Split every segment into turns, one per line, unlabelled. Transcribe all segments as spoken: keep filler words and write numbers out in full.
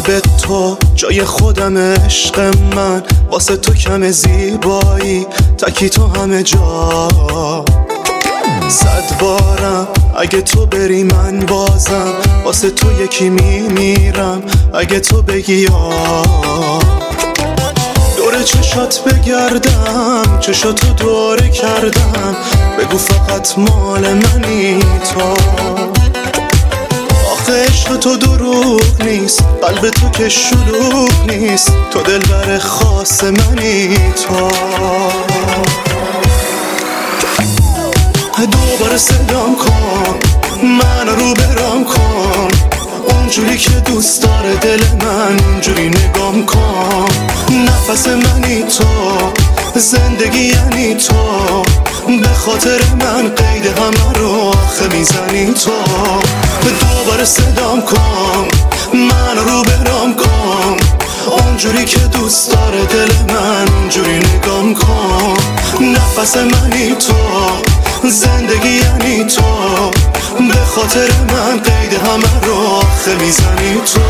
قلب تو جای خودم عشق من، واسه تو کم زیبایی تکی تو همه جا. صد بارم اگه تو بری من بازم واسه تو یکی میمیرم اگه تو بگی یا. دور چشات بگردم چشاتو دوره کردم، بگو فقط مال منی تو. آخه عشق تو دروغ نیست، قلب تو که شلوغ نیست، تو دلبر خاص منی تو. دوباره صدام کن من رو برام کن، اونجوری که دوست داره دل من اونجوری نگام کن. نفس منی تو، زندگی یعنی تو، به خاطر من قید همه رو آخه میزنی تو. دوباره صدام کن من رو برام کن، اونجوری که دوست داره دل من اونجوری نگام کن. نفس منی تو، زندگی یعنی تو، به خاطر من قید همه رو آخه میزنی تو.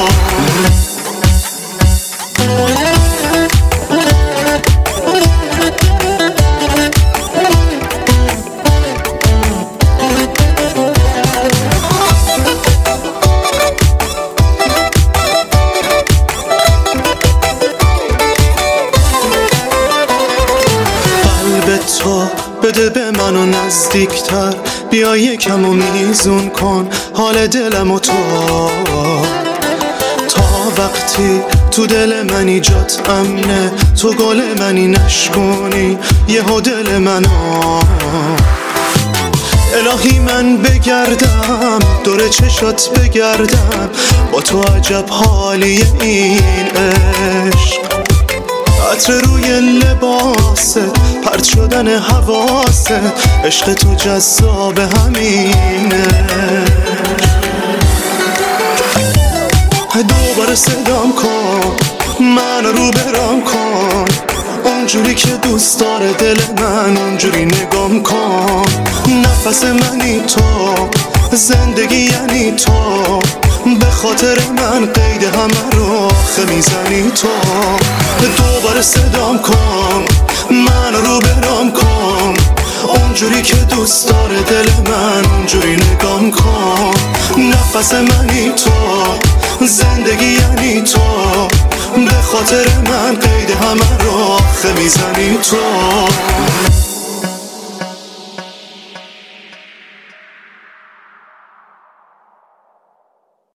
تو بده به منو نزدیکتر، بیا یکم و میزون کن حال دلم و تو. تا وقتی تو دل منی جات امنه، تو گل منی نشکنی یهو دل منو. الهی من بگردم دور چشات بگردم، با تو عجب حالی این عشق. عطر روی لباست، پرت شدن حواست، عشق تو جذاب همینه. دوباره صدام کن من رو برام کن، اونجوری که دوست داره دل من اونجوری نگام کن. نفس منی تو، زندگی یعنی تو، به خاطر من قید همه رو آخه میزنی تو. دوباره صدام کن من رو برام کن، اونجوری که دوست داره دل من اونجوری نگام کن. نفس منی تو، زندگی یعنی تو، به خاطر من قید همه رو آخه میزنی تو.